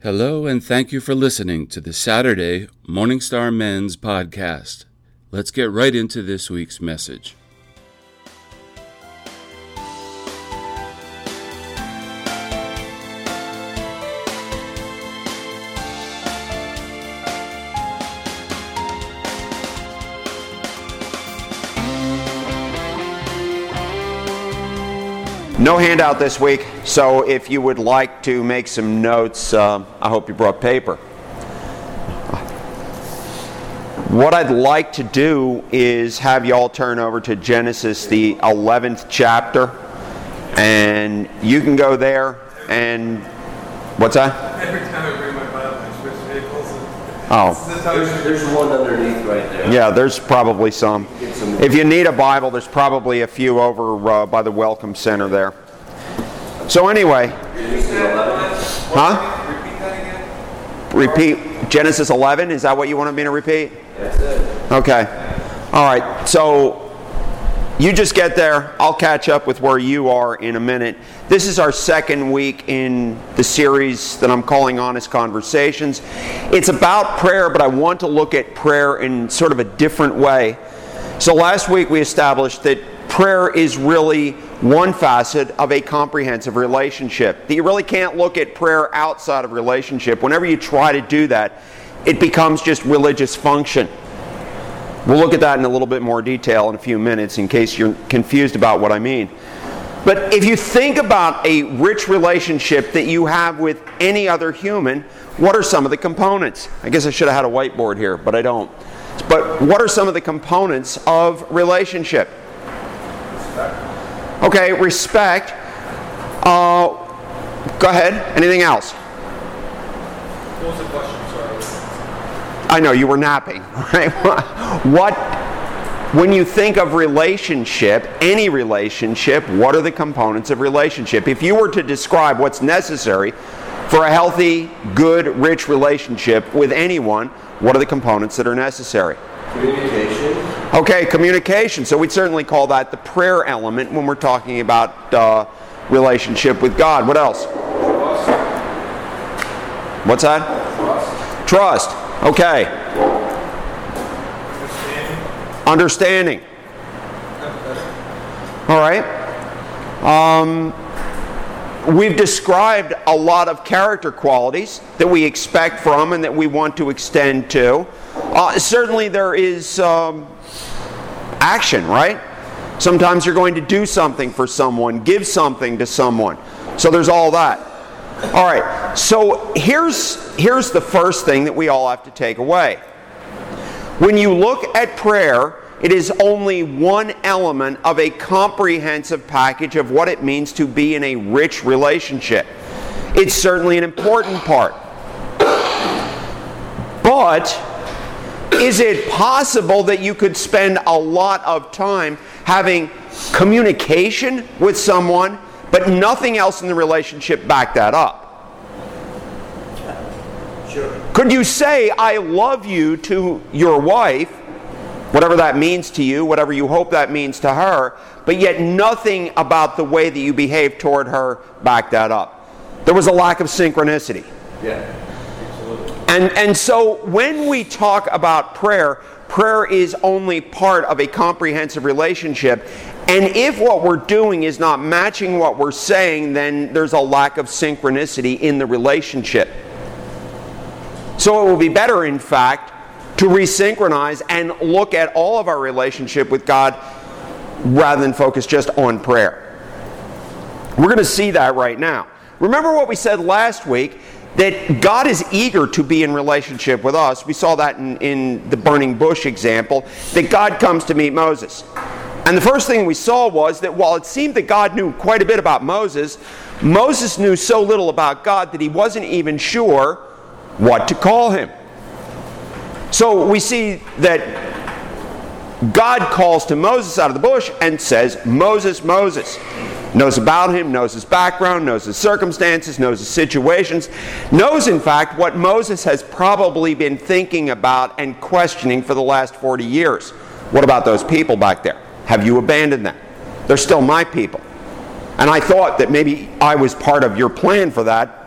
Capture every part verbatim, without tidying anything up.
Hello, and thank you for listening to the Saturday Morning Star Men's Podcast. Let's get right into this week's message. No handout this week, so if you would like to make some notes, uh, I hope you brought paper. What I'd like to do is have you all turn over to Genesis, the eleventh chapter, and you can go there and... What's that? Every time I bring my Bible, I switch vehicles. Oh. There's, there's one underneath right there. Yeah, there's probably some. If you need a Bible, there's probably a few over uh, by the Welcome Center there. So anyway. Huh? Repeat that again? Repeat Genesis eleven? Is that what you wanted me to repeat? That's it. Okay. All right. So you just get there. I'll catch up with where you are in a minute. This is our second week in the series that I'm calling Honest Conversations. It's about prayer, but I want to look at prayer in sort of a different way. So last week we established that prayer is really one facet of a comprehensive relationship. That you really can't look at prayer outside of relationship. Whenever you try to do that, it becomes just religious function. We'll look at that in a little bit more detail in a few minutes in case you're confused about what I mean. But if you think about a rich relationship that you have with any other human, what are some of the components? I guess I should have had a whiteboard here, but I don't. But what are some of the components of relationship? Respect. Okay, respect. Uh, go ahead. Anything else? What was the question? Sorry. I know, you were napping. Right? What, when you think of relationship, any relationship, what are the components of relationship? If you were to describe what's necessary for a healthy, good, rich relationship with anyone, what are the components that are necessary? Communication. Okay, communication. So we'd certainly call that the prayer element when we're talking about uh, relationship with God. What else? Trust. What's that? Trust. Trust. Okay. Understanding. Understanding. All right. Um, we've described a lot of character qualities that we expect from and that we want to extend to. Uh, certainly there is um, action, right? Sometimes you're going to do something for someone, give something to someone. So there's all that. All right, so here's, here's the first thing that we all have to take away. When you look at prayer, it is only one element of a comprehensive package of what it means to be in a rich relationship. It's certainly an important part. But is it possible that you could spend a lot of time having communication with someone, but nothing else in the relationship back that up? Sure. Could you say, I love you to your wife, whatever that means to you, whatever you hope that means to her, but yet nothing about the way that you behave toward her back that up? There was a lack of synchronicity. Yeah, absolutely. And, and so when we talk about prayer, prayer is only part of a comprehensive relationship. And if what we're doing is not matching what we're saying, then there's a lack of synchronicity in the relationship. So it will be better, in fact, to resynchronize and look at all of our relationship with God rather than focus just on prayer. We're going to see that right now. Remember what we said last week, that God is eager to be in relationship with us. We saw that in, in the burning bush example, that God comes to meet Moses. And the first thing we saw was that while it seemed that God knew quite a bit about Moses, Moses knew so little about God that he wasn't even sure what to call him. So we see that God calls to Moses out of the bush and says, Moses, Moses. Knows about him, knows his background, knows his circumstances, knows his situations, knows in fact what Moses has probably been thinking about and questioning for the last forty years. What about those people back there? Have you abandoned them? They're still my people. And I thought that maybe I was part of your plan for that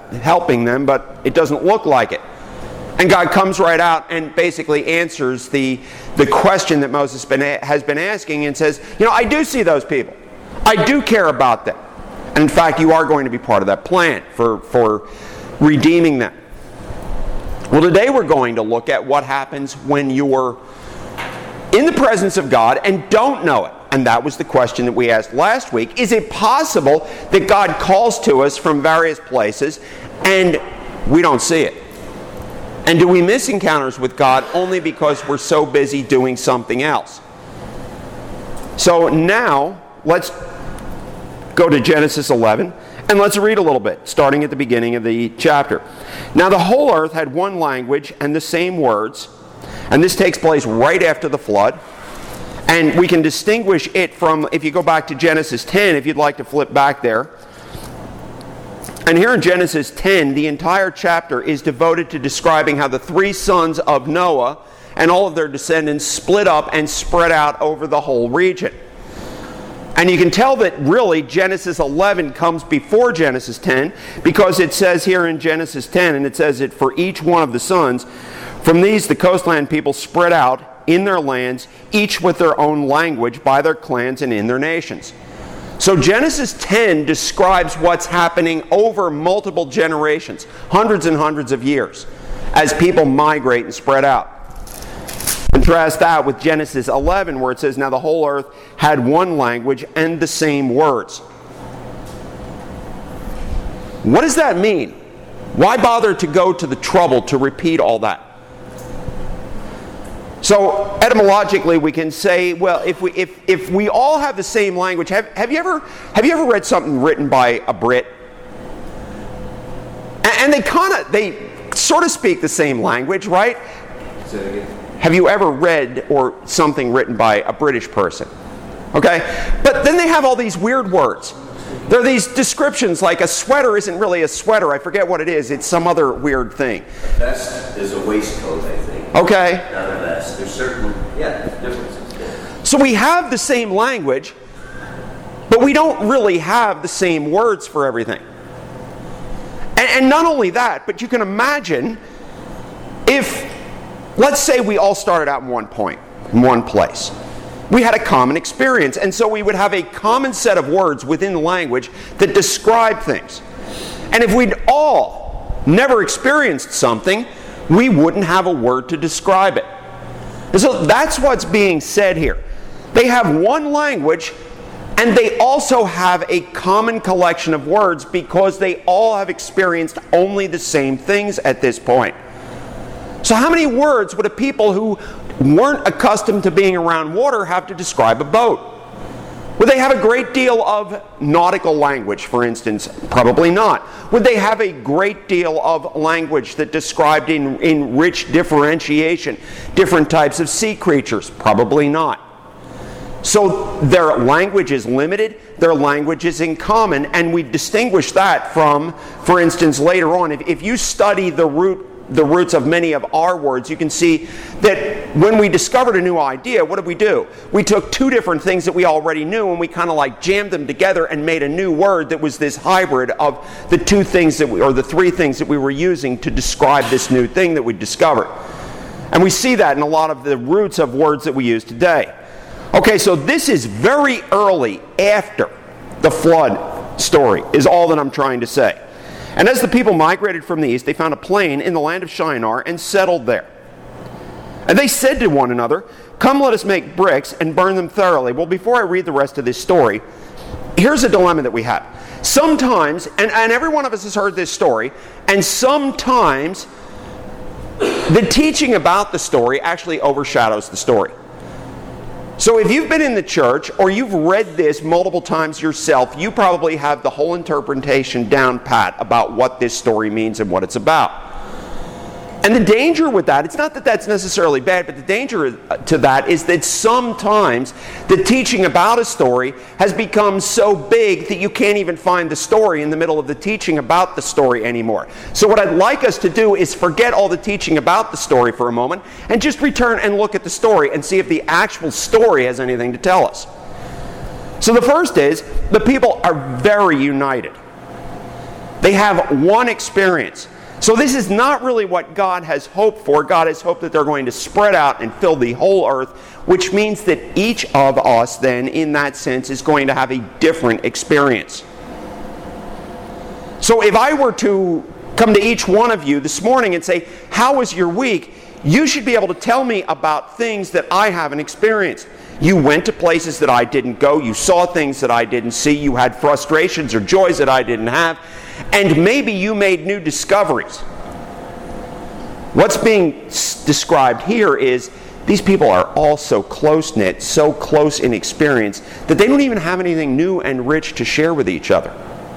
helping them, but it doesn't look like it. And God comes right out and basically answers the, the question that Moses been, has been asking and says, you know, I do see those people. I do care about them. And in fact, you are going to be part of that plan for, for redeeming them. Well, today we're going to look at what happens when you're in the presence of God and don't know it. And that was the question that we asked last week. Is it possible that God calls to us from various places and we don't see it? And do we miss encounters with God only because we're so busy doing something else? So now, let's go to Genesis eleven, and let's read a little bit, starting at the beginning of the chapter. Now the whole earth had one language and the same words, and this takes place right after the flood. And we can distinguish it from, if you go back to Genesis ten, if you'd like to flip back there. And here in Genesis ten, the entire chapter is devoted to describing how the three sons of Noah and all of their descendants split up and spread out over the whole region. And you can tell that really Genesis eleven comes before Genesis ten, because it says here in Genesis ten, and it says that for each one of the sons, from these the coastland people spread out in their lands, each with their own language, by their clans and in their nations. So Genesis ten describes what's happening over multiple generations, hundreds and hundreds of years, as people migrate and spread out. Contrast that with Genesis eleven, where it says, now the whole earth had one language and the same words. What does that mean? Why bother to go to the trouble to repeat all that? So etymologically, we can say, well, if we if if we all have the same language, have have you ever have you ever read something written by a Brit? And, and they kind of they sort of speak the same language, right? Say it again. Have you ever read or something written by a British person? Okay, but then they have all these weird words. There are these descriptions like a sweater isn't really a sweater. I forget what it is. It's some other weird thing. A vest is a waistcoat, I think. Okay. Not a vest. There's certain, yeah, differences. So we have the same language, but we don't really have the same words for everything. And, and not only that, but you can imagine if, let's say we all started out in one point, in one place. We had a common experience, and so we would have a common set of words within the language that describe things. And if we'd all never experienced something, we wouldn't have a word to describe it. And so that's what's being said here. They have one language, and they also have a common collection of words because they all have experienced only the same things at this point. So how many words would a people who weren't accustomed to being around water have to describe a boat? Would they have a great deal of nautical language, for instance? Probably not. Would they have a great deal of language that described in, in rich differentiation different types of sea creatures? Probably not. So their language is limited, their language is in common, and we distinguish that from, for instance, later on, if, if you study the root the roots of many of our words, you can see that when we discovered a new idea, what did we do? We took two different things that we already knew and we kind of like jammed them together and made a new word that was this hybrid of the two things that we, or the three things that we were using to describe this new thing that we discovered. And we see that in a lot of the roots of words that we use today. Okay, so this is very early after the flood story, is all that I'm trying to say. And as the people migrated from the east, they found a plain in the land of Shinar and settled there. And they said to one another, come, let us make bricks and burn them thoroughly. Well, before I read the rest of this story, here's a dilemma that we have. Sometimes, and, and every one of us has heard this story, and sometimes the teaching about the story actually overshadows the story. So if you've been in the church or you've read this multiple times yourself, you probably have the whole interpretation down pat about what this story means and what it's about. And the danger with that, it's not that that's necessarily bad, but the danger to that is that sometimes the teaching about a story has become so big that you can't even find the story in the middle of the teaching about the story anymore. So what I'd like us to do is forget all the teaching about the story for a moment and just return and look at the story and see if the actual story has anything to tell us. So the first is, the people are very united. They have one experience. So this is not really what God has hoped for. God has hoped that they're going to spread out and fill the whole earth, which means that each of us then, in that sense, is going to have a different experience. So if I were to come to each one of you this morning and say, how was your week? You should be able to tell me about things that I haven't experienced. You went to places that I didn't go. You saw things that I didn't see. You had frustrations or joys that I didn't have. And maybe you made new discoveries. What's being described here is these people are all so close-knit, so close in experience, that they don't even have anything new and rich to share with each other.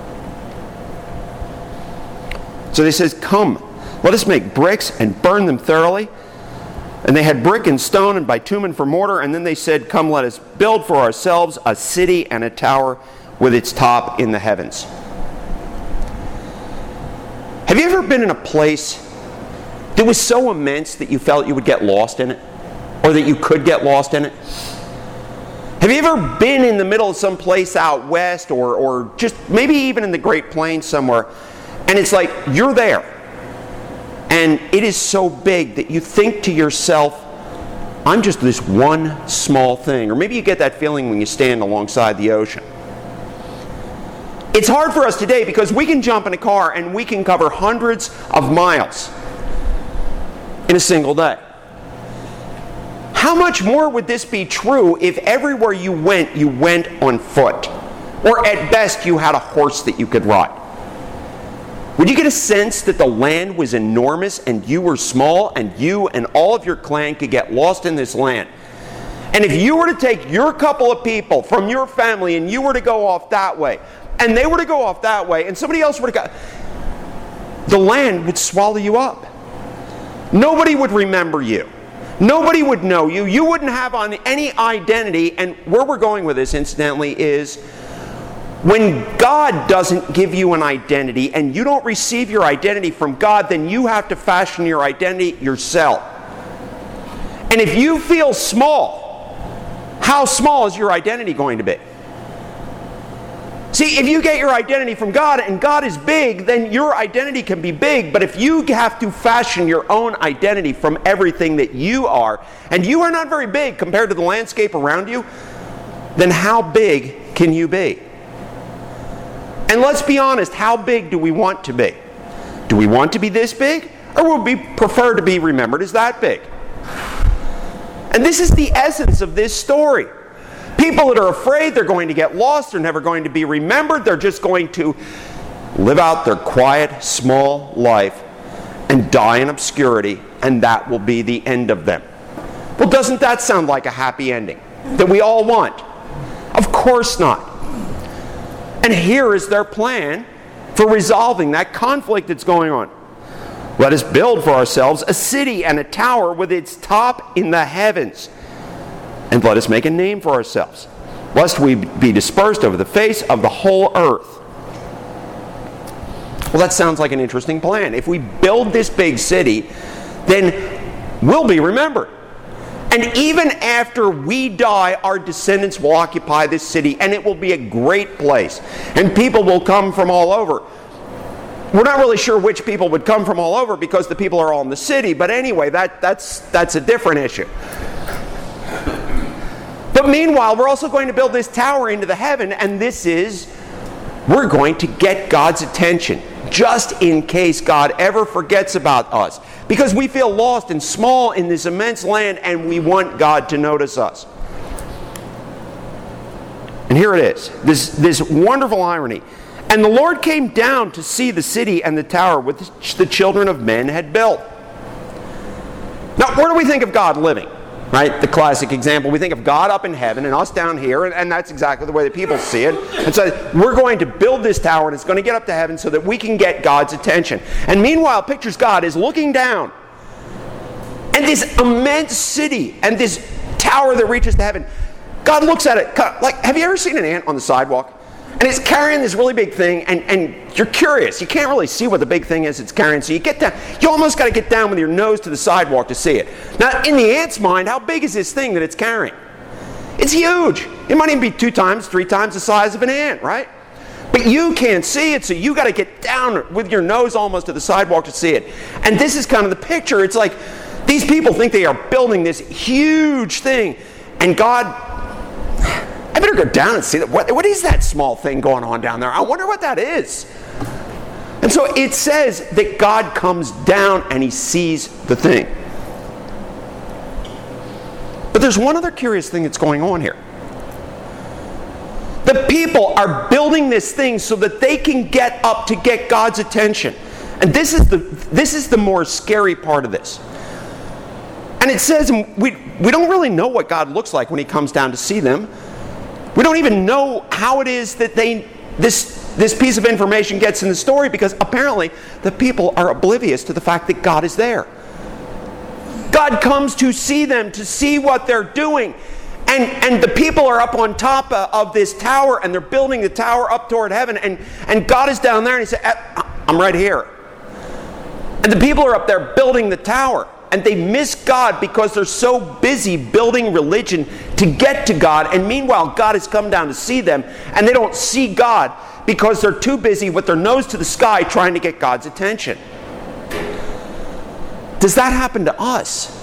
So they says, come, let us make bricks and burn them thoroughly. And they had brick and stone and bitumen for mortar. And then they said, come, let us build for ourselves a city and a tower with its top in the heavens. Have you ever been in a place that was so immense that you felt you would get lost in it? Or that you could get lost in it? Have you ever been in the middle of some place out west or, or just maybe even in the Great Plains somewhere, and it's like you're there, and it is so big that you think to yourself, I'm just this one small thing. Or maybe you get that feeling when you stand alongside the ocean. It's hard for us today because we can jump in a car and we can cover hundreds of miles in a single day. How much more would this be true if everywhere you went, you went on foot? Or at best, you had a horse that you could ride? Would you get a sense that the land was enormous and you were small and you and all of your clan could get lost in this land? And if you were to take your couple of people from your family and you were to go off that way, and they were to go off that way, and somebody else were to go, the land would swallow you up. Nobody would remember you. Nobody would know you. You wouldn't have on any identity. And where we're going with this, incidentally, is when God doesn't give you an identity and you don't receive your identity from God, then you have to fashion your identity yourself. And if you feel small, how small is your identity going to be? See, if you get your identity from God and God is big, then your identity can be big. But if you have to fashion your own identity from everything that you are, and you are not very big compared to the landscape around you, then how big can you be? And let's be honest, how big do we want to be? Do we want to be this big? Or would we prefer to be remembered as that big? And this is the essence of this story. People that are afraid they're going to get lost, they're never going to be remembered, they're just going to live out their quiet, small life and die in obscurity, and that will be the end of them. Well, doesn't that sound like a happy ending that we all want? Of course not. And here is their plan for resolving that conflict that's going on. Let us build for ourselves a city and a tower with its top in the heavens. And let us make a name for ourselves, lest we be dispersed over the face of the whole earth. Well, that sounds like an interesting plan. If we build this big city, then we'll be remembered. And even after we die, our descendants will occupy this city, and it will be a great place. And people will come from all over. We're not really sure which people would come from all over because the people are all in the city, but anyway, that, that's, that's a different issue. But meanwhile, we're also going to build this tower into the heaven, and this is, we're going to get God's attention, just in case God ever forgets about us. Because we feel lost and small in this immense land, and we want God to notice us. And here it is, this, this wonderful irony. And the Lord came down to see the city and the tower which the children of men had built. Now, where do we think of God living? Right? The classic example. We think of God up in heaven and us down here, and, and that's exactly the way that people see it. And so we're going to build this tower, and it's going to get up to heaven so that we can get God's attention. And meanwhile, pictures God is looking down. And this immense city and this tower that reaches to heaven, God looks at it. Like, have you ever seen an ant on the sidewalk? And it's carrying this really big thing, and, and you're curious. You can't really see what the big thing is it's carrying, so you get down. You almost got to get down with your nose to the sidewalk to see it. Now, in the ant's mind, how big is this thing that it's carrying? It's huge. It might even be two times, three times the size of an ant, right? But you can't see it, so you got to get down with your nose almost to the sidewalk to see it. And this is kind of the picture. It's like these people think they are building this huge thing, and God, I better go down and see that. What, what is that small thing going on down there? I wonder what that is. And so it says that God comes down and he sees the thing. But there's one other curious thing that's going on here. The people are building this thing so that they can get up to get God's attention. And this is the this is the more scary part of this. And it says we we don't really know what God looks like when he comes down to see them. We don't even know how it is that they this this piece of information gets in the story, because apparently the people are oblivious to the fact that God is there. God comes to see them, to see what they're doing. And, and the people are up on top of, of this tower, and they're building the tower up toward heaven. And, and God is down there, and he said, I'm right here. And the people are up there building the tower. And they miss God because they're so busy building religion to get to God. And meanwhile, God has come down to see them. And they don't see God because they're too busy with their nose to the sky trying to get God's attention. Does that happen to us?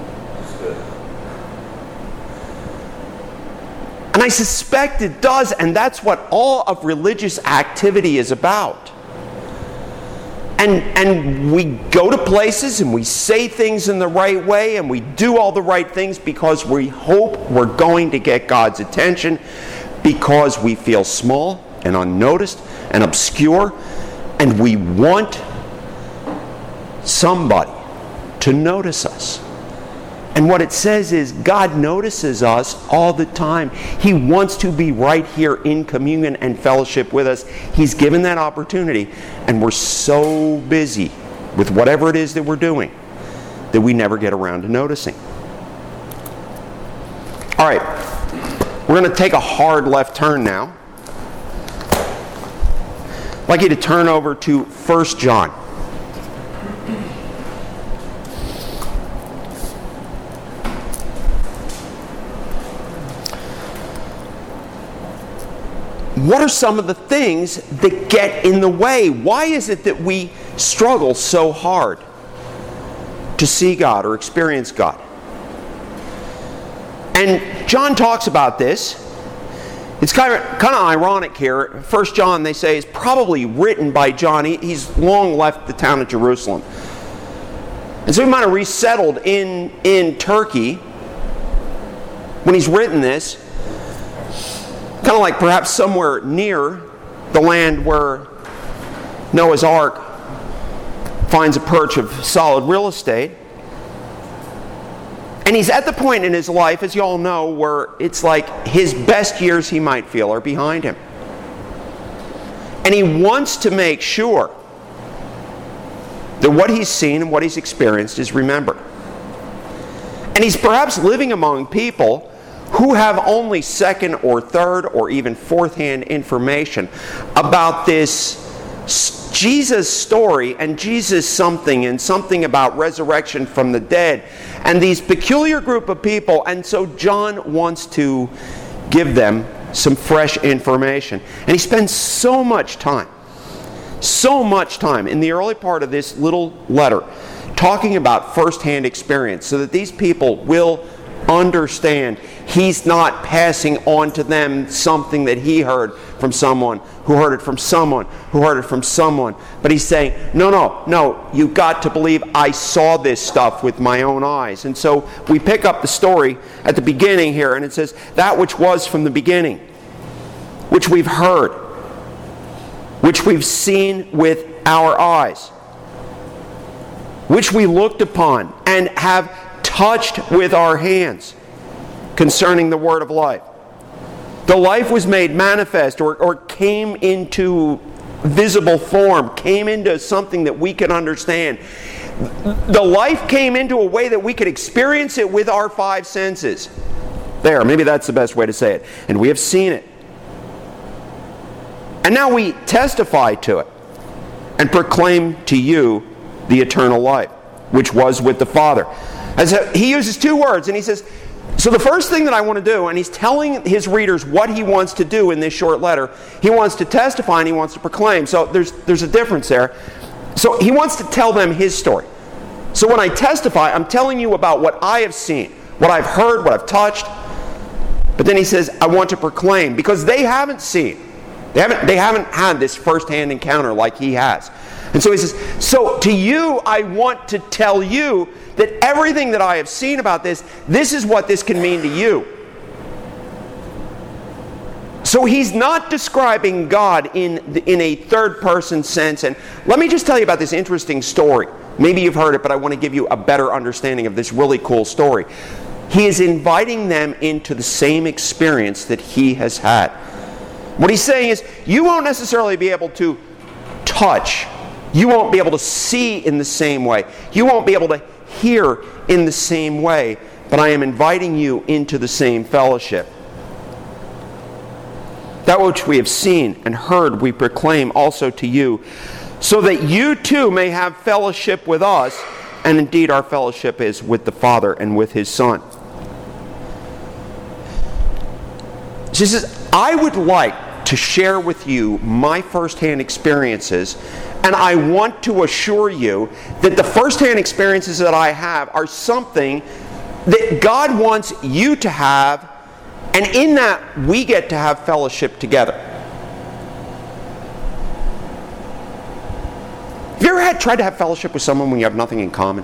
And I suspect it does, and that's what all of religious activity is about. And, and we go to places and we say things in the right way and we do all the right things because we hope we're going to get God's attention, because we feel small and unnoticed and obscure, and we want somebody to notice us. And what it says is God notices us all the time. He wants to be right here in communion and fellowship with us. He's given that opportunity, and we're so busy with whatever it is that we're doing that we never get around to noticing. All right, we're going to take a hard left turn now. I'd like you to turn over to First John. What are some of the things that get in the way? Why is it that we struggle so hard to see God or experience God? And John talks about this. It's kind of, kind of ironic here. First John, they say, is probably written by John. He, he's long left the town of Jerusalem. And so he might have resettled in, in Turkey when he's written this. Kind of like perhaps somewhere near the land where Noah's Ark finds a perch of solid real estate. And he's at the point in his life, as you all know, where it's like his best years, he might feel, are behind him. And he wants to make sure that what he's seen and what he's experienced is remembered. And he's perhaps living among people who have only second or third or even fourth-hand information about this Jesus story and Jesus something and something about resurrection from the dead and these peculiar group of people. And so John wants to give them some fresh information. And he spends so much time, so much time in the early part of this little letter talking about first-hand experience so that these people will understand he's not passing on to them something that he heard from someone who heard it from someone who heard it from someone. But he's saying, no, no, no, you've got to believe I saw this stuff with my own eyes. And so we pick up the story at the beginning here, and it says, that which was from the beginning, which we've heard, which we've seen with our eyes, which we looked upon and have touched with our hands concerning the word of life. The life was made manifest or, or came into visible form, came into something that we can understand. The life came into a way that we could experience it with our five senses. There, maybe that's the best way to say it. And we have seen it. And now we testify to it and proclaim to you the eternal life, which was with the Father. As he uses two words, and he says, so So the first thing that I want to do, and he's telling his readers what he wants to do in this short letter, he wants to testify and he wants to proclaim. So there's, there's a difference there. So he wants to tell them his story. So when I testify, I'm telling you about what I have seen, what I've heard, what I've touched. But then he says, I want to proclaim, because they haven't seen. They haven't, they haven't had this first-hand encounter like he has. And so he says, so to you, I want to tell you that everything that I have seen about this, this is what this can mean to you. So he's not describing God in, the, in a third-person sense. And let me just tell you about this interesting story. Maybe you've heard it, but I want to give you a better understanding of this really cool story. He is inviting them into the same experience that he has had. What he's saying is, you won't necessarily be able to touch. You won't be able to see in the same way. You won't be able to hear in the same way. But I am inviting you into the same fellowship. That which we have seen and heard we proclaim also to you, so that you too may have fellowship with us. And indeed our fellowship is with the Father and with His Son. She says, I would like to share with you my first-hand experiences, and I want to assure you that the first-hand experiences that I have are something that God wants you to have, and in that we get to have fellowship together. Have you ever had tried to have fellowship with someone when you have nothing in common?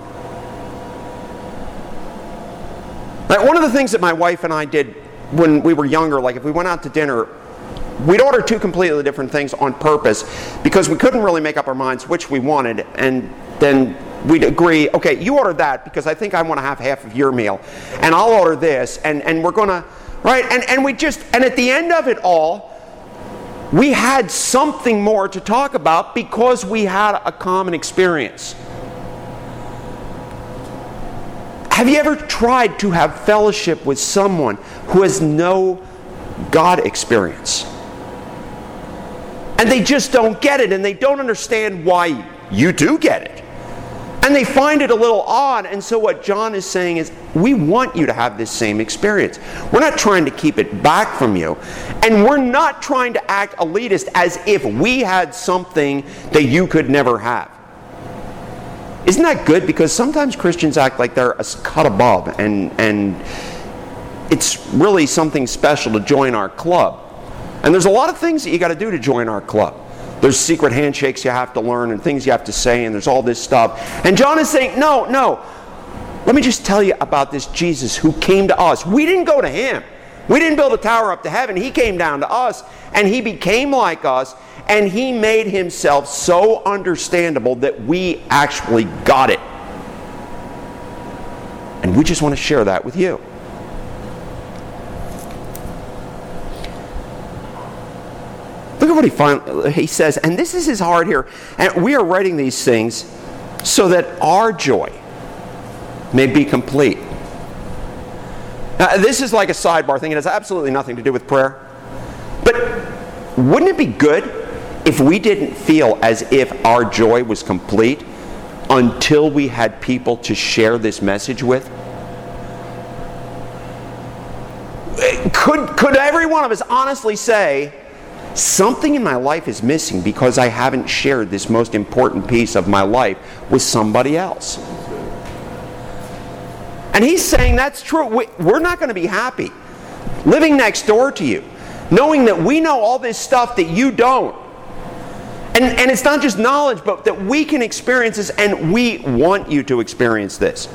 Like one of the things that my wife and I did when we were younger, like if we went out to dinner, we'd order two completely different things on purpose because we couldn't really make up our minds which we wanted, and then we'd agree, okay, you order that because I think I want to have half of your meal, and I'll order this, and, and we're going to, right? And, and we just, and at the end of it all, we had something more to talk about because we had a common experience. Have you ever tried to have fellowship with someone who has no God experience? And they just don't get it, and they don't understand why you do get it. And they find it a little odd, and so what John is saying is, we want you to have this same experience. We're not trying to keep it back from you, and we're not trying to act elitist as if we had something that you could never have. Isn't that good? Because sometimes Christians act like they're a cut above, and, and it's really something special to join our club. And there's a lot of things that you got to do to join our club. There's secret handshakes you have to learn and things you have to say, and there's all this stuff. And John is saying, no, no. Let me just tell you about this Jesus who came to us. We didn't go to Him. We didn't build a tower up to heaven. He came down to us, and He became like us, and He made Himself so understandable that we actually got it. And we just want to share that with you. Look at what he, finally, he says, and this is his heart here. And we are writing these things so that our joy may be complete. Now, this is like a sidebar thing. It has absolutely nothing to do with prayer. But wouldn't it be good if we didn't feel as if our joy was complete until we had people to share this message with? Could, could every one of us honestly say, something in my life is missing because I haven't shared this most important piece of my life with somebody else? And he's saying that's true. We're not going to be happy living next door to you, knowing that we know all this stuff that you don't. And, and it's not just knowledge, but that we can experience this, and we want you to experience this.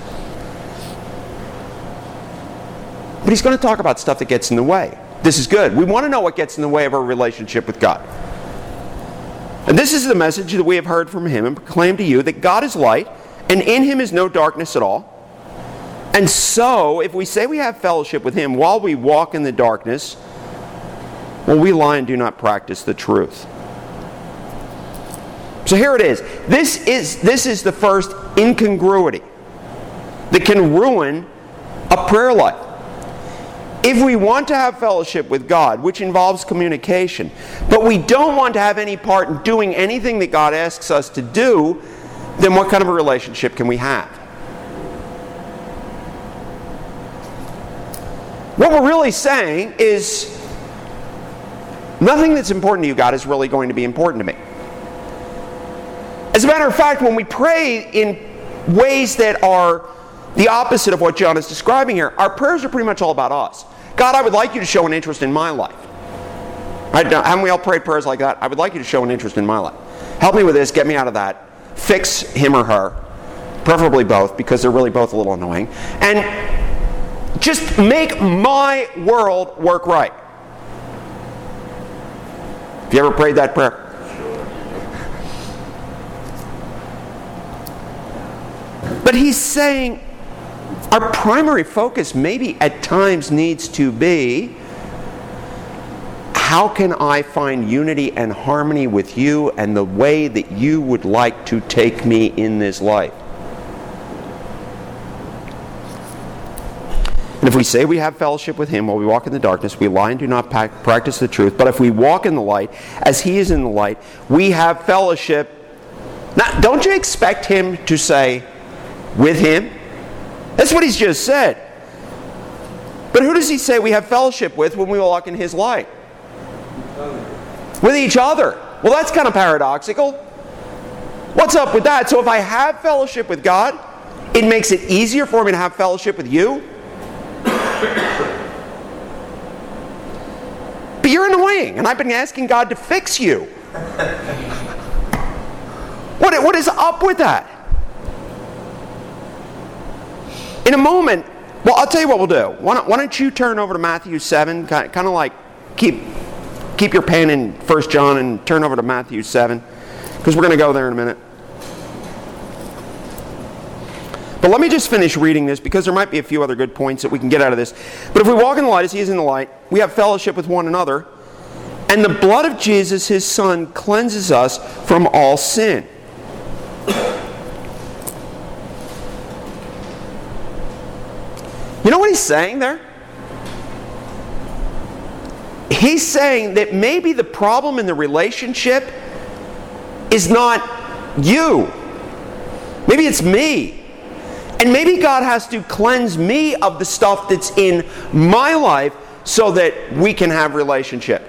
But he's going to talk about stuff that gets in the way. This is good. We want to know what gets in the way of our relationship with God. And this is the message that we have heard from Him and proclaim to you, that God is light, and in Him is no darkness at all. And so, if we say we have fellowship with Him while we walk in the darkness, well, we lie and do not practice the truth. So here it is. This is, this is the first incongruity that can ruin a prayer life. If we want to have fellowship with God, which involves communication, but we don't want to have any part in doing anything that God asks us to do, then what kind of a relationship can we have? what we're really saying is nothing that's important to you, God, is really going to be important to me. As a matter of fact, when we pray in ways that are the opposite of what John is describing here, our prayers are pretty much all about us. God, I would like you to show an interest in my life. Right? Now, haven't we all prayed prayers like that? I would like you to show an interest in my life. Help me with this, get me out of that. Fix him or her. Preferably both, because they're really both a little annoying. And just make my world work right. Have you ever prayed that prayer? But he's saying our primary focus maybe at times needs to be, how can I find unity and harmony with you and the way that you would like to take me in this life? And if we say we have fellowship with him while we walk in the darkness, we lie and do not practice the truth. But if we walk in the light, as he is in the light, we have fellowship. Now, don't you expect him to say, with him? That's what he's just said. But who does he say we have fellowship with when we walk in his light? With each other. Well, that's kind of paradoxical. What's up with that? So if I have fellowship with God, it makes it easier for me to have fellowship with you? But you're annoying, and I've been asking God to fix you. What, what is up with that? In a moment, well, I'll tell you what we'll do. Why don't, why don't you turn over to Matthew seven, kind of like keep keep your pen in First John and turn over to Matthew seven, because we're going to go there in a minute. But let me just finish reading this, because there might be a few other good points that we can get out of this. But if we walk in the light as he is in the light, we have fellowship with one another, and the blood of Jesus, his Son, cleanses us from all sin. You know what he's saying there? He's saying that maybe the problem in the relationship is not you. Maybe it's me. And maybe God has to cleanse me of the stuff that's in my life so that we can have relationship.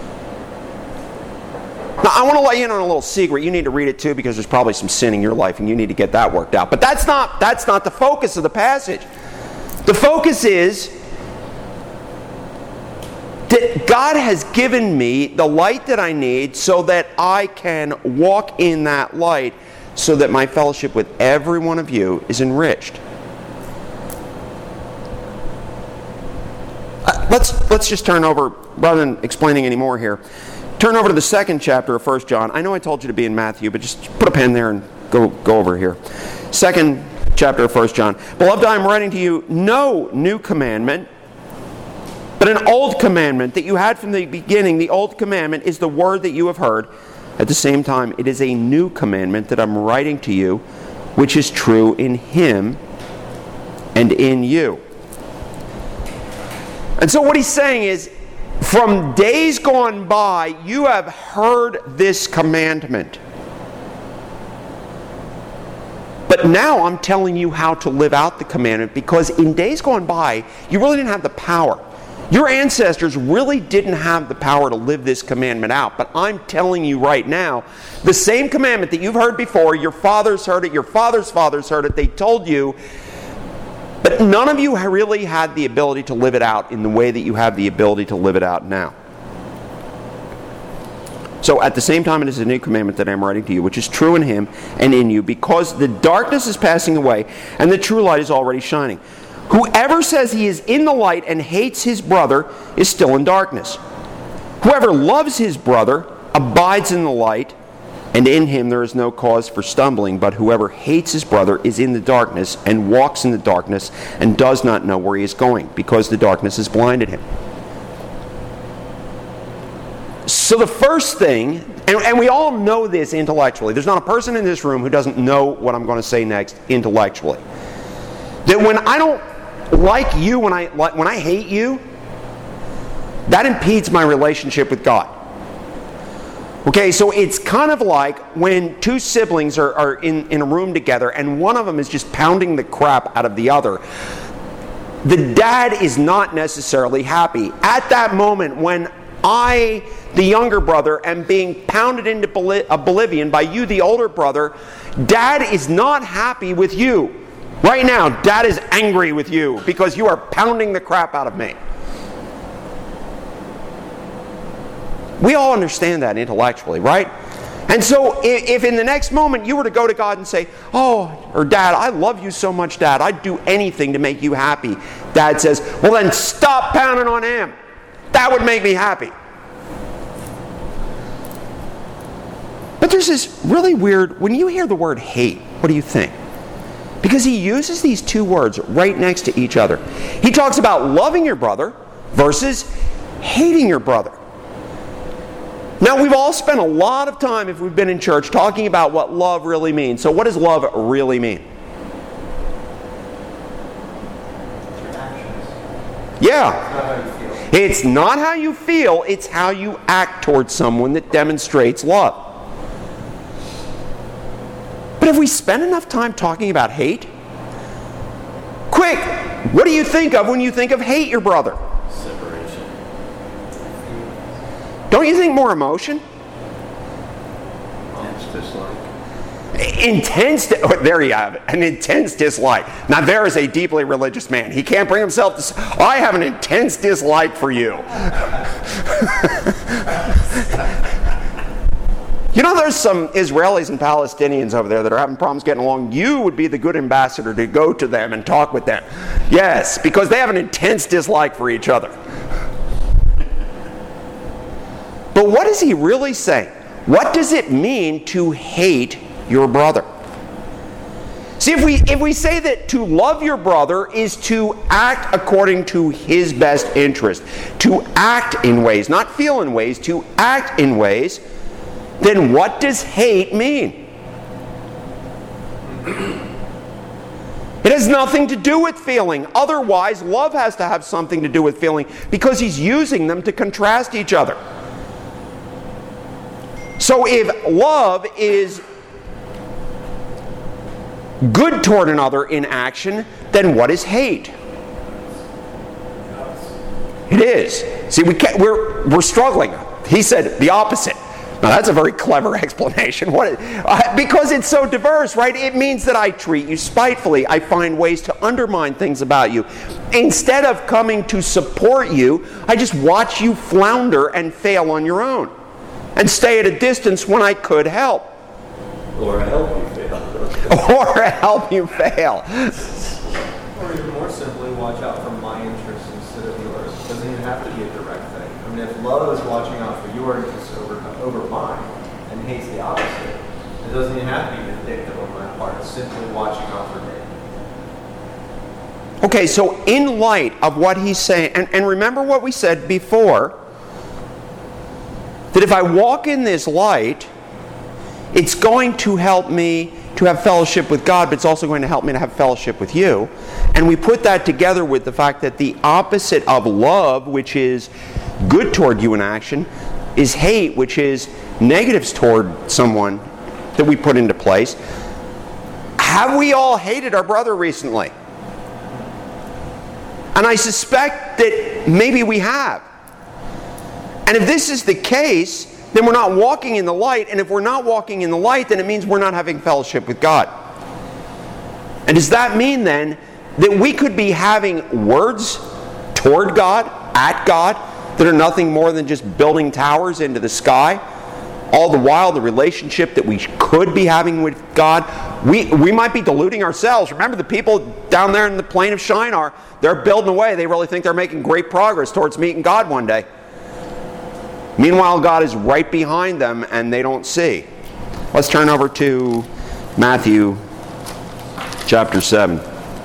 Now, I want to let you in on a little secret. You need to read it too, because there's probably some sin in your life and you need to get that worked out. But that's not, that's not the focus of the passage. The focus is that God has given me the light that I need so that I can walk in that light, so that my fellowship with every one of you is enriched. Uh, let's let's just turn over, rather than explaining any more here, turn over to the second chapter of First John. I know I told you to be in Matthew, but just put a pen there and go, go over here. Second chapter of First John. Beloved, I am writing to you no new commandment, but an old commandment that you had from the beginning. The old commandment is the word that you have heard. At the same time, it is a new commandment that I'm writing to you, which is true in him and in you. And so what he's saying is, from days gone by, you have heard this commandment. But now I'm telling you how to live out the commandment, because in days gone by, you really didn't have the power. Your ancestors really didn't have the power to live this commandment out. But I'm telling you right now, the same commandment that you've heard before, your fathers heard it, your fathers' fathers heard it, they told you, but none of you really had the ability to live it out in the way that you have the ability to live it out now. So at the same time, it is a new commandment that I'm writing to you, which is true in him and in you, because the darkness is passing away and the true light is already shining. Whoever says he is in the light and hates his brother is still in darkness. Whoever loves his brother abides in the light, and in him there is no cause for stumbling. But whoever hates his brother is in the darkness and walks in the darkness and does not know where he is going, because the darkness has blinded him. So the first thing, and, and we all know this intellectually. There's not a person in this room who doesn't know what I'm going to say next intellectually. That when I don't like you, when I when I hate you, that impedes my relationship with God. Okay, so it's kind of like when two siblings are, are in, in a room together and one of them is just pounding the crap out of the other. the dad is not necessarily happy. At that moment when I, the younger brother, am being pounded into oblivion by you, the older brother, dad is not happy with you. Right now, dad is angry with you because you are pounding the crap out of me. We all understand that intellectually, right? And so if in the next moment you were to go to God and say, oh, or Dad, I love you so much, Dad, I'd do anything to make you happy. Dad says, well then stop pounding on him. That would make me happy. But there's this really weird, when you hear the word hate, what do you think? Because he uses these two words right next to each other. He talks about loving your brother versus hating your brother. Now, we've all spent a lot of time, if we've been in church, talking about what love really means. So what does love really mean? Yeah. It's not how you feel, it's how you act towards someone that demonstrates love. But if we spend enough time talking about hate, quick, what do you think of when you think of hate your brother? Separation. Don't you think more emotion? Intense dislike. Intense, di- oh, there you have it, an intense dislike. Now there is a deeply religious man. He can't bring himself to say, I have an intense dislike for you. You know, there's some Israelis and Palestinians over there that are having problems getting along. You would be the good ambassador to go to them and talk with them. Yes, because they have an intense dislike for each other. But what is he really saying? What does it mean to hate your brother? See, if we if we say that to love your brother is to act according to his best interest, to act in ways, not feel in ways, to act in ways, then what does hate mean? It has nothing to do with feeling. Otherwise, love has to have something to do with feeling because he's using them to contrast each other. So if love is good toward another in action, then what is hate? It is. See, we can't, we're we're struggling. He said the opposite. Now that's a very clever explanation. What? Uh, because it's so diverse, right? It means that I treat you spitefully. I find ways to undermine things about you. Instead of coming to support you, I just watch you flounder and fail on your own, and stay at a distance when I could help. Or help you fail. Or help you fail. Or even more simply, watch out for my interests instead of yours. It doesn't even have to be a direct thing. I mean, if love is watching out for your interests over, over mine and hates the opposite, it doesn't even have to be vindictive on my part. It's simply watching out for me. Okay, so in light of what he's saying, and, and remember what we said before, that if I walk in this light, it's going to help me to have fellowship with God, but it's also going to help me to have fellowship with you. And we put that together with the fact that the opposite of love, which is good toward you in action, is hate, which is negatives toward someone that we put into place. Have we all hated our brother recently? And I suspect that maybe we have. And if this is the case, then we're not walking in the light. And if we're not walking in the light, then it means we're not having fellowship with God. And does that mean then that we could be having words toward God, at God, that are nothing more than just building towers into the sky? All the while, the relationship that we could be having with God, we, we might be deluding ourselves. Remember, the people down there in the plain of Shinar, they're building away. They really think they're making great progress towards meeting God one day. Meanwhile, God is right behind them and they don't see. Let's turn over to Matthew chapter seven.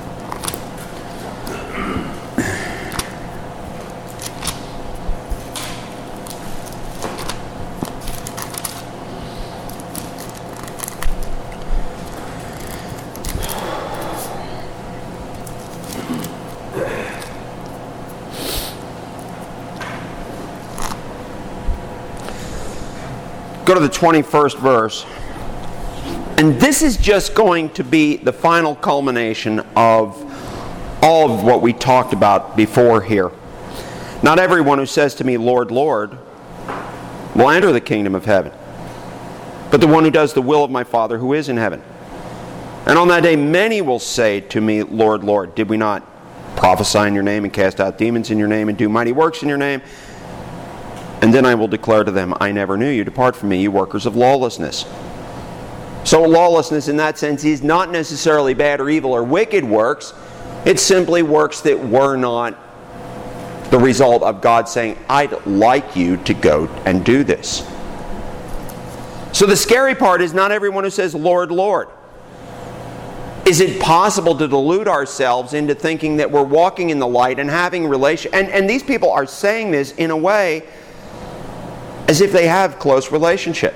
Go to the twenty-first verse. And this is just going to be the final culmination of all of what we talked about before here. Not everyone who says to me, Lord, Lord, will enter the kingdom of heaven, but the one who does the will of my Father who is in heaven. And on that day many will say to me, Lord, Lord, did we not prophesy in your name and cast out demons in your name and do mighty works in your name? And then I will declare to them, I never knew you. Depart from me, you workers of lawlessness. So lawlessness in that sense is not necessarily bad or evil or wicked works. It's simply works that were not the result of God saying, I'd like you to go and do this. So the scary part is not everyone who says, Lord, Lord. Is it possible to delude ourselves into thinking that we're walking in the light and having relation? And, and these people are saying this in a way as if they have close relationship.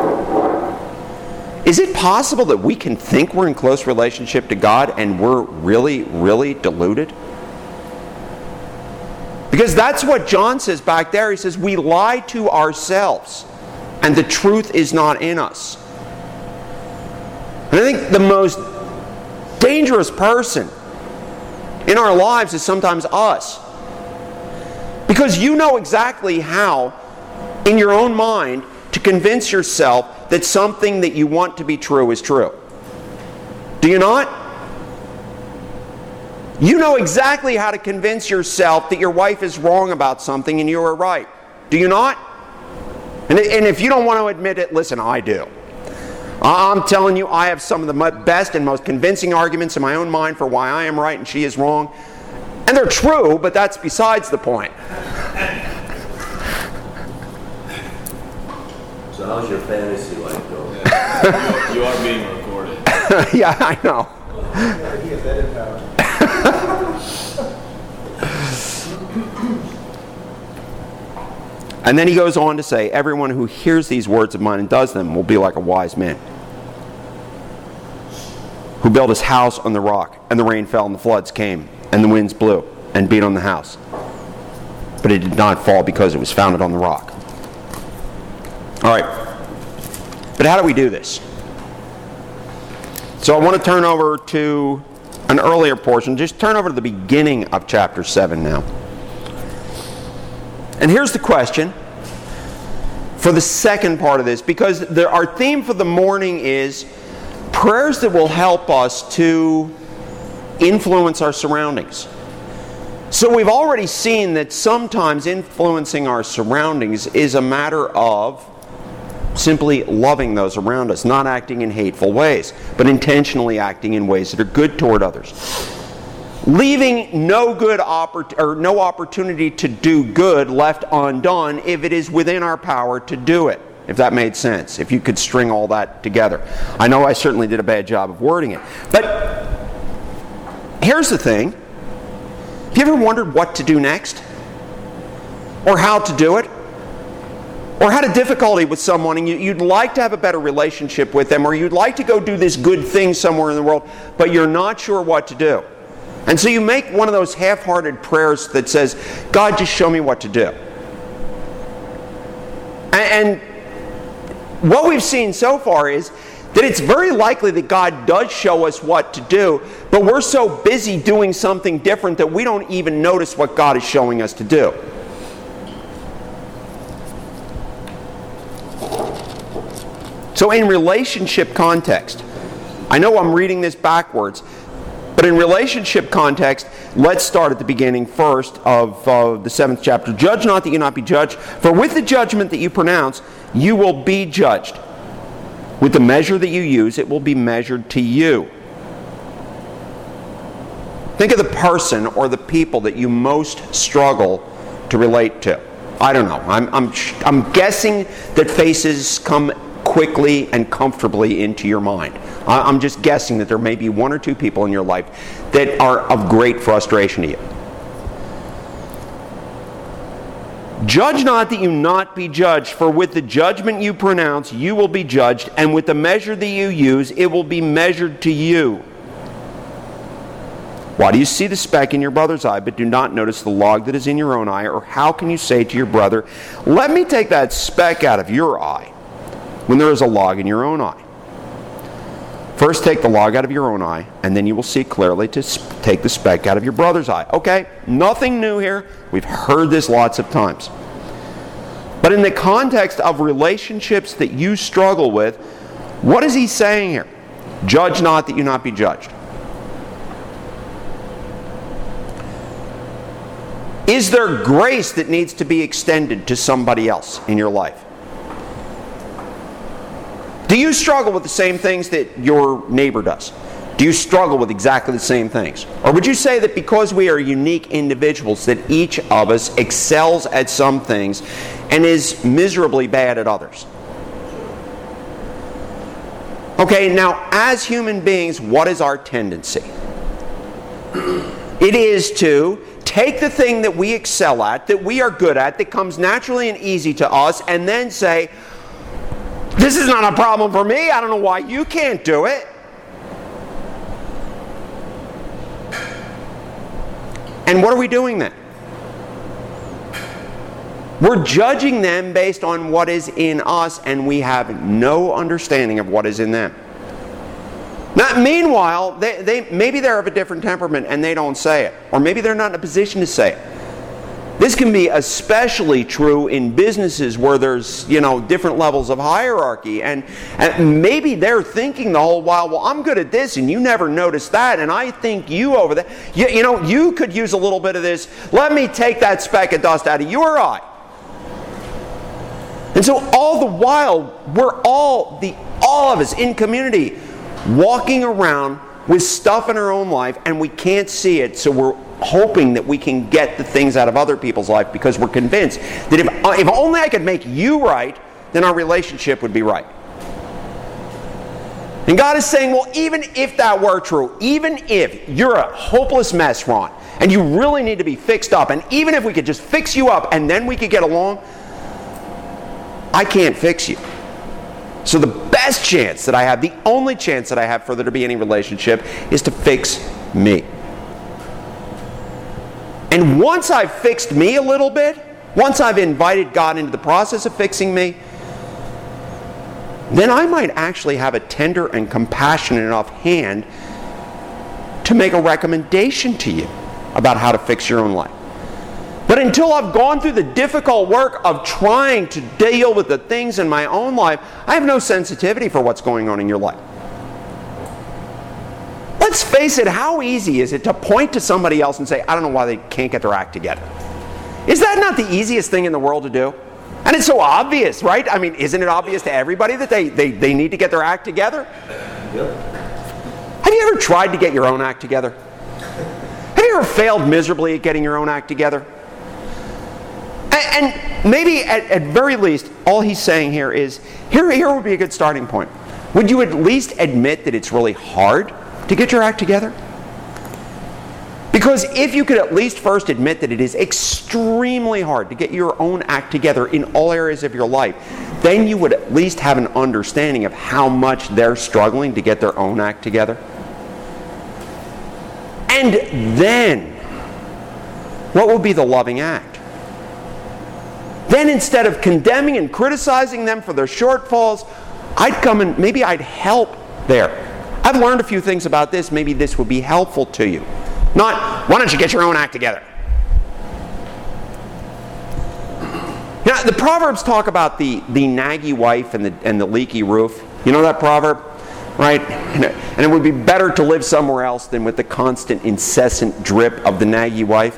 Is it possible that we can think we're in close relationship to God and we're really, really deluded? Because that's what John says back there. He says, we lie to ourselves and the truth is not in us. And I think the most dangerous person in our lives is sometimes us. Because you know exactly how, in your own mind, to convince yourself that something that you want to be true is true. Do you not? You know exactly how to convince yourself that your wife is wrong about something and you are right. Do you not? And, and if you don't want to admit it, listen, I do. I'm telling you, I have some of the best and most convincing arguments in my own mind for why I am right and she is wrong. And they're true, but that's besides the point. So how's your fantasy life going? Yeah. You are being recorded. Yeah, I know. And then he goes on to say, everyone who hears these words of mine and does them will be like a wise man who built his house on the rock, and the rain fell and the floods came and the winds blew and beat on the house. But it did not fall because it was founded on the rock. All right. But how do we do this? So I want to turn over to an earlier portion. Just turn over to the beginning of chapter seven now. And here's the question for the second part of this, because the, our theme for the morning is prayers that will help us to influence our surroundings. So we've already seen that sometimes influencing our surroundings is a matter of simply loving those around us, not acting in hateful ways, but intentionally acting in ways that are good toward others. Leaving no good oppor- or no opportunity to do good left undone if it is within our power to do it. If that made sense, if you could string all that together. I know I certainly did a bad job of wording it. But here's the thing. Have you ever wondered what to do next? Or how to do it? Or had a difficulty with someone and you, you'd like to have a better relationship with them, or you'd like to go do this good thing somewhere in the world, but you're not sure what to do. And so you make one of those half-hearted prayers that says, God, just show me what to do. And, and what we've seen so far is that it's very likely that God does show us what to do, but we're so busy doing something different that we don't even notice what God is showing us to do. So in relationship context, I know I'm reading this backwards, but in relationship context, let's start at the beginning first of uh, the seventh chapter. Judge not that you not be judged, for with the judgment that you pronounce, you will be judged. With the measure that you use, it will be measured to you. Think of the person or the people that you most struggle to relate to. I don't know. I'm, I'm, I'm guessing that faces come quickly and comfortably into your mind. I'm just guessing that there may be one or two people in your life that are of great frustration to you. Judge not that you not be judged, for with the judgment you pronounce, you will be judged, and with the measure that you use, it will be measured to you. Why do you see the speck in your brother's eye, but do not notice the log that is in your own eye? Or how can you say to your brother, let me take that speck out of your eye, when there is a log in your own eye? First take the log out of your own eye, and then you will see clearly to take the speck out of your brother's eye. Okay, nothing new here. We've heard this lots of times. But in the context of relationships that you struggle with, what is he saying here? Judge not that you not be judged. Is there grace that needs to be extended to somebody else in your life? Do you struggle with the same things that your neighbor does? Do you struggle with exactly the same things? Or would you say that because we are unique individuals that each of us excels at some things and is miserably bad at others? Okay, now as human beings, what is our tendency? It is to take the thing that we excel at, that we are good at, that comes naturally and easy to us, and then say, this is not a problem for me. I don't know why you can't do it. And what are we doing then? We're judging them based on what is in us, and we have no understanding of what is in them. Now, meanwhile, they, they, maybe they're of a different temperament and they don't say it. Or maybe they're not in a position to say it. This can be especially true in businesses where there's, you know, different levels of hierarchy. And, and maybe they're thinking the whole while, well, I'm good at this and you never noticed that, and I think you over there. You, you know, you could use a little bit of this. Let me take that speck of dust out of your eye. And so all the while, we're all, the all of us in community, walking around with stuff in our own life, and we can't see it, so we're hoping that we can get the things out of other people's life because we're convinced that if, if only I could make you right, then our relationship would be right. And God is saying, well, even if that were true, even if you're a hopeless mess, Ron, and you really need to be fixed up, and even if we could just fix you up and then we could get along, I can't fix you. So the best chance that I have, the only chance that I have for there to be any relationship, is to fix me. And once I've fixed me a little bit, once I've invited God into the process of fixing me, then I might actually have a tender and compassionate enough hand to make a recommendation to you about how to fix your own life. But until I've gone through the difficult work of trying to deal with the things in my own life, I have no sensitivity for what's going on in your life. Let's face it, how easy is it to point to somebody else and say, I don't know why they can't get their act together? Is that not the easiest thing in the world to do? And it's so obvious, right? I mean, isn't it obvious to everybody that they, they, they need to get their act together? Yep. Have you ever tried to get your own act together? Have you ever failed miserably at getting your own act together? And maybe at, at very least, all he's saying here is, here, here would be a good starting point. Would you at least admit that it's really hard to get your act together? Because if you could at least first admit that it is extremely hard to get your own act together in all areas of your life, then you would at least have an understanding of how much they're struggling to get their own act together. And then, what would be the loving act? Then instead of condemning and criticizing them for their shortfalls, I'd come and maybe I'd help there. I've learned a few things about this. Maybe this would be helpful to you. Not, why don't you get your own act together? Now, the Proverbs talk about the, the naggy wife and the, and the leaky roof. You know that proverb? Right? And it, and it would be better to live somewhere else than with the constant, incessant drip of the naggy wife.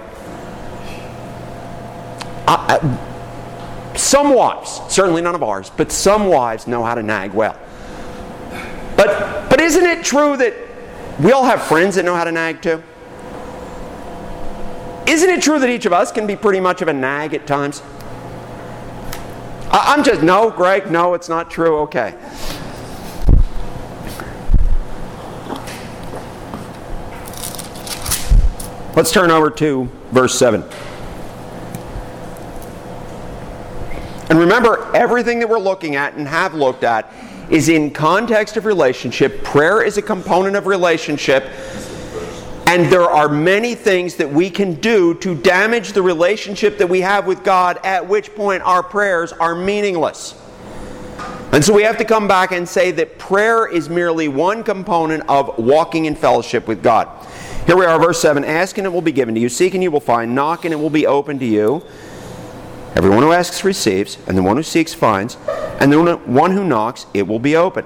I, I, Some wives, certainly none of ours, but some wives know how to nag well. But but isn't it true that we all have friends that know how to nag too? Isn't it true that each of us can be pretty much of a nag at times? I, I'm just, no, Greg, no, it's not true, okay. Let's turn over to verse seven. And remember, everything that we're looking at and have looked at is in context of relationship. Prayer is a component of relationship. And there are many things that we can do to damage the relationship that we have with God, at which point our prayers are meaningless. And so we have to come back and say that prayer is merely one component of walking in fellowship with God. Here we are, verse seven. Ask and it will be given to you. Seek and you will find. Knock and it will be open to you. Everyone who asks receives, and the one who seeks finds, and the one who knocks, it will be open.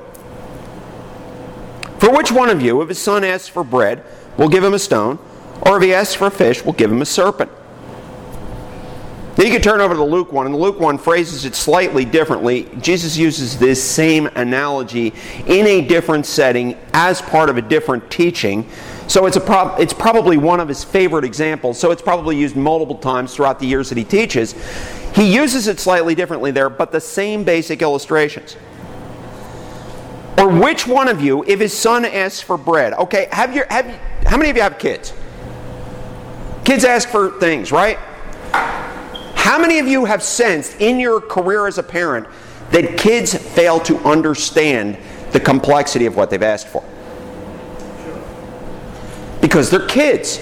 For which one of you, if his son asks for bread, will give him a stone, or if he asks for a fish, will give him a serpent? Now you can turn over to Luke one, and Luke one phrases it slightly differently. Jesus uses this same analogy in a different setting as part of a different teaching. So it's, a pro- it's probably one of his favorite examples, so it's probably used multiple times throughout the years that he teaches. He uses it slightly differently there, but the same basic illustrations. Or which one of you, if his son asks for bread? Okay, have you, have you, how many of you have kids? Kids ask for things, right? How many of you have sensed in your career as a parent that kids fail to understand the complexity of what they've asked for? Because they're kids.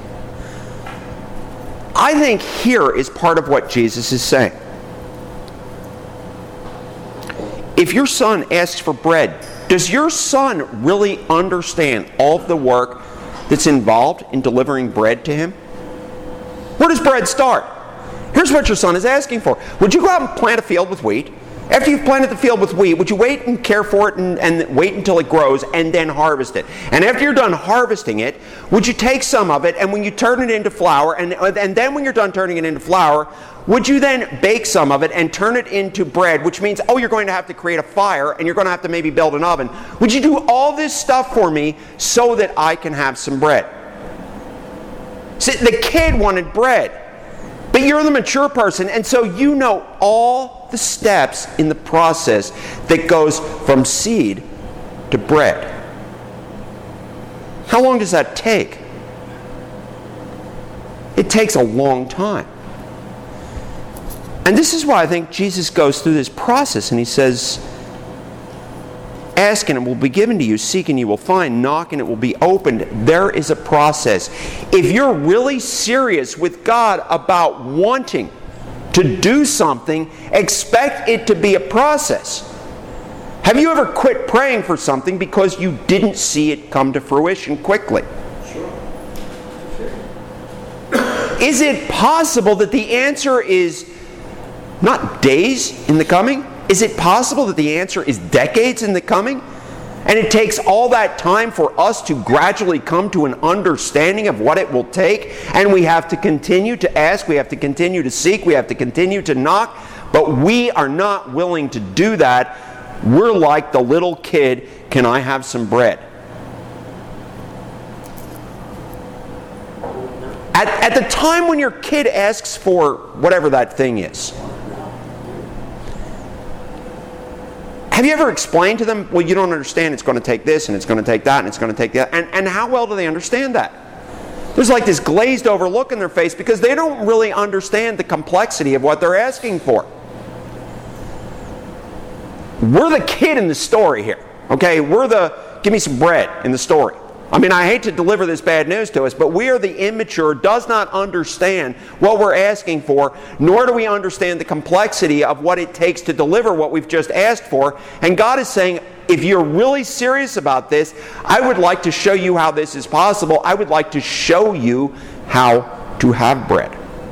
I think here is part of what Jesus is saying. If your son asks for bread, does your son really understand all of the work that's involved in delivering bread to him? Where does bread start? Here's what your son is asking for. Would you go out and plant a field with wheat? After you've planted the field with wheat, would you wait and care for it and, and wait until it grows and then harvest it? And after you're done harvesting it, would you take some of it and when you turn it into flour, and, and then when you're done turning it into flour, would you then bake some of it and turn it into bread, which means, oh, you're going to have to create a fire and you're going to have to maybe build an oven. Would you do all this stuff for me so that I can have some bread? See, the kid wanted bread. But you're the mature person, and so you know all the steps in the process that goes from seed to bread. How long does that take? It takes a long time. And this is why I think Jesus goes through this process, and he says, ask and it will be given to you, seek and you will find, knock and it will be opened. There is a process. If you're really serious with God about wanting to do something, expect it to be a process. Have you ever quit praying for something because you didn't see it come to fruition quickly? Sure. Sure. Is it possible that the answer is not days in the coming? Is it possible that the answer is decades in the coming? And it takes all that time for us to gradually come to an understanding of what it will take. And we have to continue to ask, we have to continue to seek, we have to continue to knock. But we are not willing to do that. We're like the little kid, can I have some bread? At, at the time when your kid asks for whatever that thing is, have you ever explained to them, well, you don't understand, it's going to take this, and it's going to take that, and it's going to take that, and, and how well do they understand that? There's like this glazed over look in their face because they don't really understand the complexity of what they're asking for. We're the kid in the story here, okay? We're the, give me some bread in the story. I mean, I hate to deliver this bad news to us, but we are the immature, does not understand what we're asking for, nor do we understand the complexity of what it takes to deliver what we've just asked for. And God is saying, if you're really serious about this, I would like to show you how this is possible. I would like to show you how to have bread.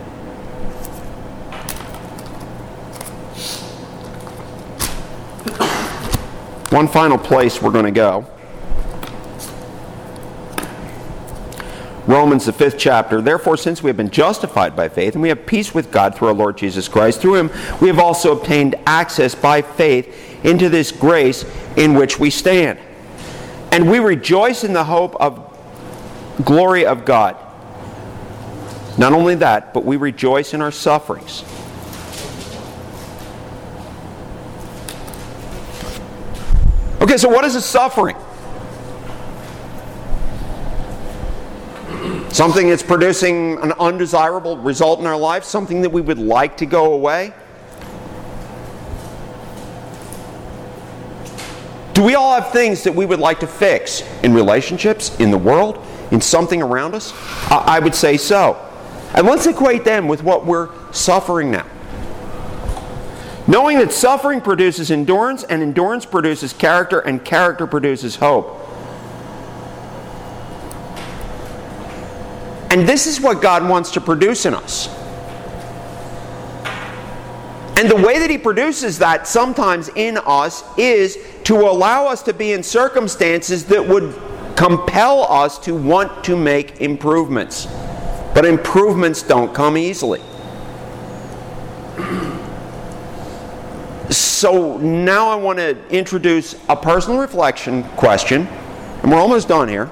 One final place we're going to go. Romans, the fifth chapter. Therefore, since we have been justified by faith, and we have peace with God through our Lord Jesus Christ, through him we have also obtained access by faith into this grace in which we stand. And we rejoice in the hope of glory of God. Not only that, but we rejoice in our sufferings. Okay, so what is a suffering? Something that's producing an undesirable result in our life? Something that we would like to go away? Do we all have things that we would like to fix in relationships, in the world, in something around us? I would say so. And let's equate them with what we're suffering now. Knowing that suffering produces endurance, and endurance produces character, and character produces hope. And this is what God wants to produce in us. And the way that He produces that sometimes in us is to allow us to be in circumstances that would compel us to want to make improvements. But improvements don't come easily. So now I want to introduce a personal reflection question, and we're almost done here.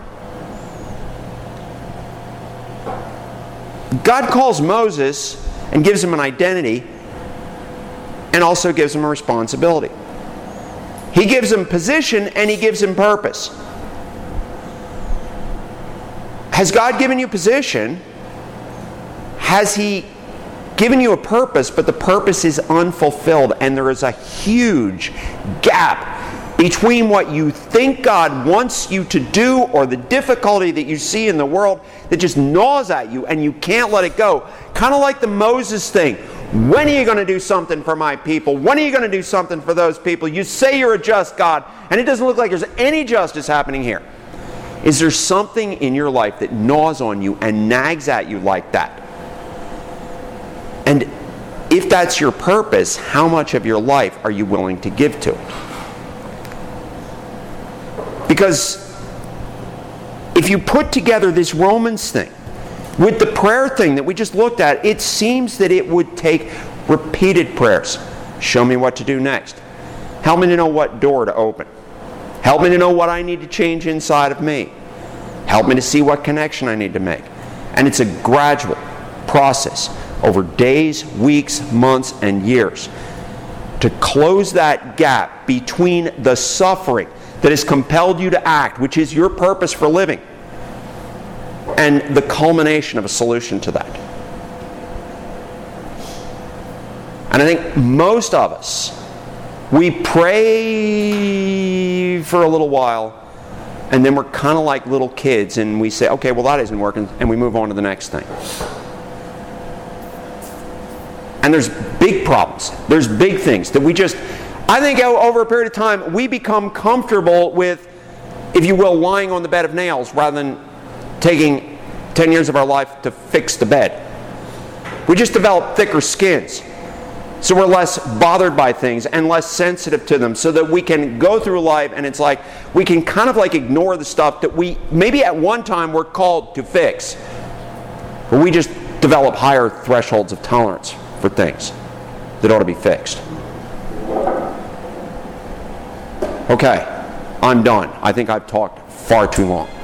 God calls Moses and gives him an identity and also gives him a responsibility. He gives him position and He gives him purpose. Has God given you position? Has He given you a purpose, but the purpose is unfulfilled, and there is a huge gap between what you think God wants you to do or the difficulty that you see in the world that just gnaws at you and you can't let it go. Kind of like the Moses thing. When are you going to do something for my people? When are you going to do something for those people? You say you're a just God, and it doesn't look like there's any justice happening here. Is there something in your life that gnaws on you and nags at you like that? And if that's your purpose, how much of your life are you willing to give to it? Because if you put together this Romans thing with the prayer thing that we just looked at, it seems that it would take repeated prayers. Show me what to do next. Help me to know what door to open. Help me to know what I need to change inside of me. Help me to see what connection I need to make. And it's a gradual process over days, weeks, months, and years to close that gap between the suffering that has compelled you to act, which is your purpose for living, and the culmination of a solution to that. And I think most of us, we pray for a little while, and then we're kind of like little kids, and we say, okay, well that isn't working, and we move on to the next thing. And there's big problems. There's big things that we just, I think over a period of time, we become comfortable with, if you will, lying on the bed of nails rather than taking ten years of our life to fix the bed. We just develop thicker skins. So we're less bothered by things and less sensitive to them, so that we can go through life and it's like we can kind of like ignore the stuff that we maybe at one time were called to fix. But we just develop higher thresholds of tolerance for things that ought to be fixed. Okay, I'm done. I think I've talked far too long.